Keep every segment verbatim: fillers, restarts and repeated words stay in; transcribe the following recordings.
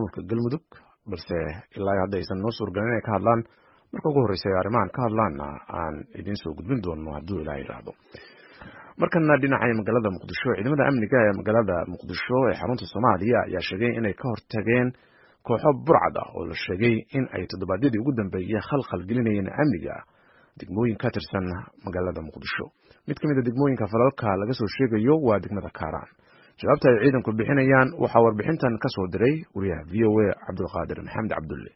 maamulka galmudug balse ilaa hadda aysan noo suurgalin inay ka hadlaan marka ugu horreysay arrimahan ka hadlaanna aan idiin soo gudbin doono hadduu ilaa yidhaahdo. markana dhinaca magaalada muqdisho ciidamada amniga ee magaalada muqdisho ee xarunta soomaaliya ayaa sheegay inay ka hortageen kooxo burcad ah oo la sheegay in ay toddobaadyadii ugu dambeeyay khalkhal gelinayeen amniga degmooyin ka tirsan magaalada muqdisho. mid ka mid ah degmooyinka falalka laga soo sheegayo waa degmada Kaaraan. jawaabta ay ciidanku bixinayaan waxaa warbixintan ka soo diray wariyaha V O A Cabdulqaadir Maxamed Cabdulle.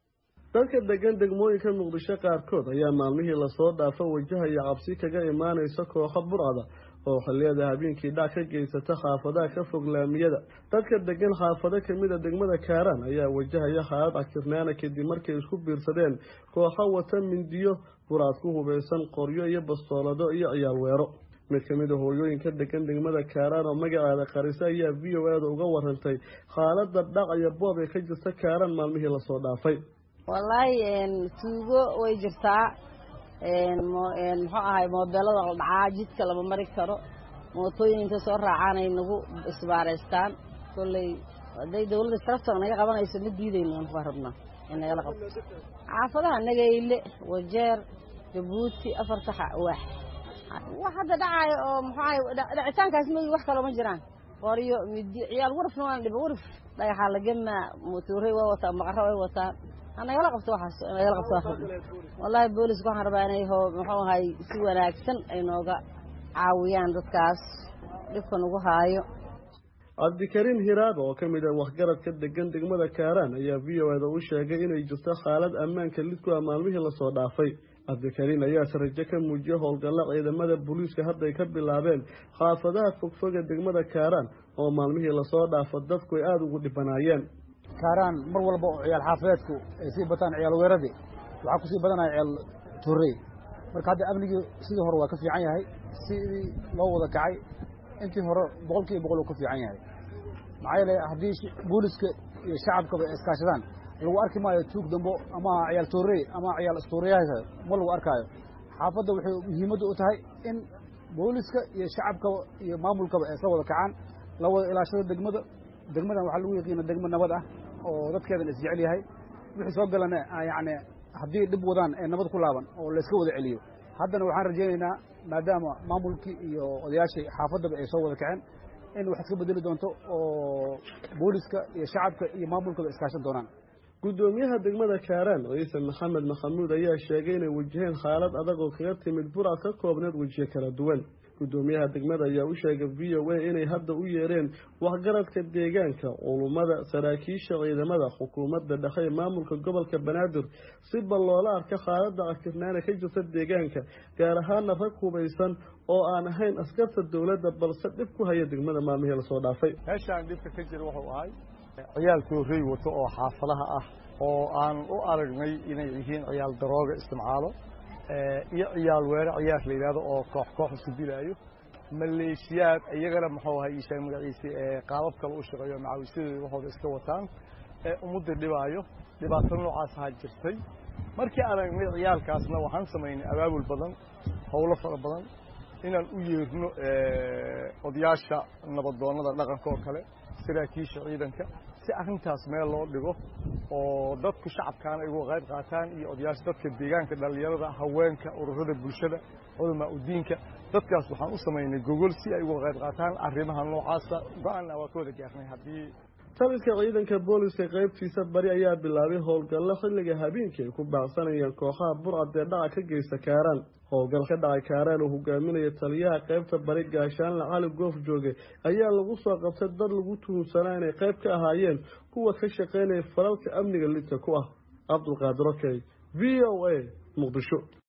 dadka degan degmooyinka muqdisho qaarkood ayaa maalmihii la soo dhaafay wajahaya cabsi kaga imaanaysa kooxo burcada oo xilliyada habeenkii dhac ka geysata xaafadaha ka fog laamiyada. dadka degan xaafado kamid ah degmada Kaaraan ayaa wajahaya xaalad akirnaana kadib markay isku biirsadeen kooxo wata mindiyo, burcad ku hubeysan qoryo iyo bastoolado iyo ciyaal weero. mid kamid ah hooyooyinka degan degmada Kaaraan oo magaceeda qarisa ayaa V O A da uga warantay xaaladda dhac iyo boob ee ka jirta Kaaraan maalmihii la soo dhaafay. wallahi een tuugo way jirtaa een een muxuu ahay moobelada la dhacaa jidka lama mari karo mootooyinka soo raacaan ay nagu isbaareystaan kulay haday dawladda sarafta naga qabanayso mid diidayno aan ku rabnaa in naga qabto xaafadaha nagayle wajeer Jabuuti afarta wax wax hadda dhacay oo muxuu ahay dhacitaankaas ma wax kale ma jiraan qoriyo mid ciyaal warfna waan dhib warf dhagaxa la gama mootooray waa wata maqaro way wataan أنا يلا قبض واحد أنا يلا قبض واحد والله بوليس كان هرباني هو محو هاي سوى ناكسن إنه جا عاويان دكاس لكن وهايو عبد الكريم هراب وكمل وحجرت كده جند جمدة كاران هي فيو هذا وش جاي إنه يجلس خالد أمان كلتكو أمان به للصدافي. عبد الكريم أيها سرجك موجه والقلق إذا ماذا بوليس كهذا يكب اللاعبين خافضات فوق فوق جمدة كاران وأمان به للصداف الدفكو يأذو قد بنايان. كاران مر والبا عيال حافظتكو سي بتان عيال ويردي waxa ku sii badanay ceel tuuray marka hadda amniga sidii hore waa ka fiican yahay sidii loo wada kacay intii hore boqolkiiba boqol uu ka fiican yahay maxay hadii booliska iyo shacabka ay iskaashadaan lagu arki maayo tuug dambo ama ciyal tuuray ama ciyal istuuriyaha ma lagu arkayo xaafadda wuxuu muhiimadu u tahay in booliska iyo shacabka iyo maamulka ay soo wada kacaan la wada ilaashada degmada degmada waxa lagu yaqaan degmada nabad ah oo dadkeedan is jecel yahay wixii soo galana yaani haddii dib wadaan ee nabad ku laaban oo la iska wada celiyo haddana waxaan rajaynaynaa maadaama maamulkii iyo odayaashii xaafadaba ay soo wada kaceen in wax iska bedeli doonto oo booliska iyo shacabka iyo maamulkaba iskaashan doonaan. gudoomiyaha degmada Kaaraan Ciise Maxamed Maxamuud ayaa sheegay inay wajaheen xaalad adag oo kaga timid burcad ka koobneed wajiyo kala duwan. gudoomiyaha degmada ayaa u sheegay V O A inay hadda u yeereen waxgaradka deegaanka culummada saraakiisha ciidamada xukuumadda dhexe maamulka gobolka Banaadir si bal loola arko xaaladda akirnaana ka jirta deegaanka gaar ahaan rag hubeysan oo aan ahayn askarta dawladda balse dib ku haya degmada maalmihii la soo dhaafay. meeshaan dibka ka jira wuxuu ahay ciyaal tuuray wato oo xaafadaha ah oo aan u aragnay inay yihiin ciyaal darooga isticmaalo iyo ciyaal weerar ciyaar la yiraahdo oo koox koox isku dilaayo maleeshiyaad iyagana muxuu ahay isha magaciisa ee qaabab kale u shaqeeyo macaawisadooda waxooda iska wataan ee umada dhibaayo dhibaato noocaas ah jirtay markii aragnay ciyaalkaasna waxaan sameynay abaabul badan howlo fara badan inaan u yeerno odayaasha nabadoonnada dhaqanka oo kale saraakiisha ciidanka si arrintaas meel loo dhigo oo dadku shacabkaana ay uga qayb qaataan iyo odayaasha dadka deegaanka dhalinyarada haweenka ururada bulshada culamaa u diinka dadkaas waxaan u sameynay gogol si ay uga qayb qaataan arrimaha noocaas go'aan waa ka wada gaarnay haddii taliska ciidanka booliska qaybtiisa bari ayaa bilaabay howlgallo xilliga habeenkii ku baaqsanayeen kooxaha burcad ee dhaca ka geysta Kaaraan. howlgal ka dhacay Kaaraan oo hogaaminaya taliyaha qaybta bari gaashaanle Cali Goof jooge ayaa lagu soo qabtay dad lagu tuhunsanaa inay qayb ka ahaayeen kuwa ka shaqeynaya falalka amniga lidka ku ah. Cabdulqaadir V O A Muqdisho.